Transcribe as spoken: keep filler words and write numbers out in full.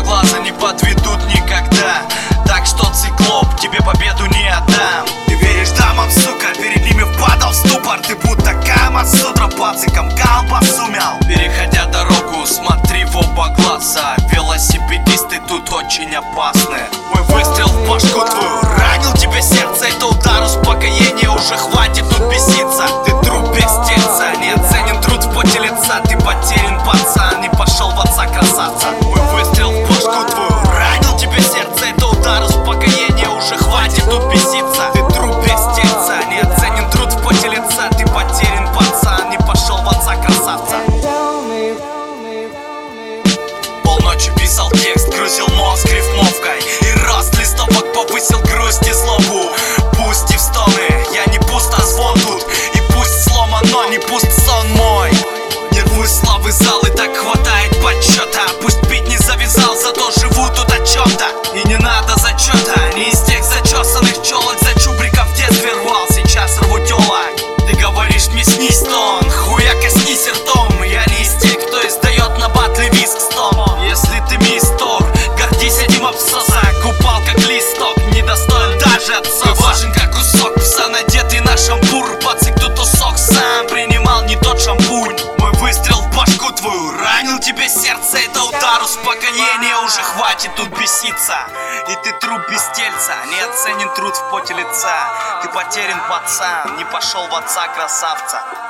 глаза не подведут никогда. Так что, циклоп, тебе победу не отдам. Ты веришь дамам, сука, перед ними впадал в ступор. Ты будто Камасутра пациком колбасу мял. Переходя дорогу, смотри в оба глаза. Велосипедисты тут очень опасны. Мой выстрел в башку твою ранил тебе сердце. Это удар, успокоения, уже хватит тут беситься. Ты труп без тельца, не оценен труд в поте лица. Ты потерян, пацан, не пошел в отца, красавца. Мой выстрел в башку твою ранил тебе сердце. Это удар, успокоения, уже хватит тут беситься. Ты труп без тельца, не оценен труд в поте лица. Ты потерян, пацан, не пошел в отца, красавца. Полночи писал текст, грузил мозг рифмовкой. И рост листовок повысил грусть и злобу. Пусть и в стоны, я не пуст, а звон тут. И пусть сломан, но не пуст сон мой. Не рвусь славы залы, так хватает почета. Пусть пить не завязал, зато живу тут о чем-то. И не надо зачета, не из тех зачесанных челок. За чубриком в детстве рвал, сейчас рву телок. Ты говоришь мне снись тон, хуя коснись ртом. Я не из тех, кто издает на батле виск стом. Если ты мистер, гордись этим обсосок. Упал как листок, недостоин даже отсоса. Ты важен как кусок пса, надетый на шампур. Пацик тут усох сам, принимал не тот шампунь. Мой выстрел в башку твою ранил тебе сердце. Это удар, успокоения, уже хватит тут беситься. И ты труп без тельца, не оценен труд в поте лица. Ты потерян, пацан, не пошел в отца, красавца.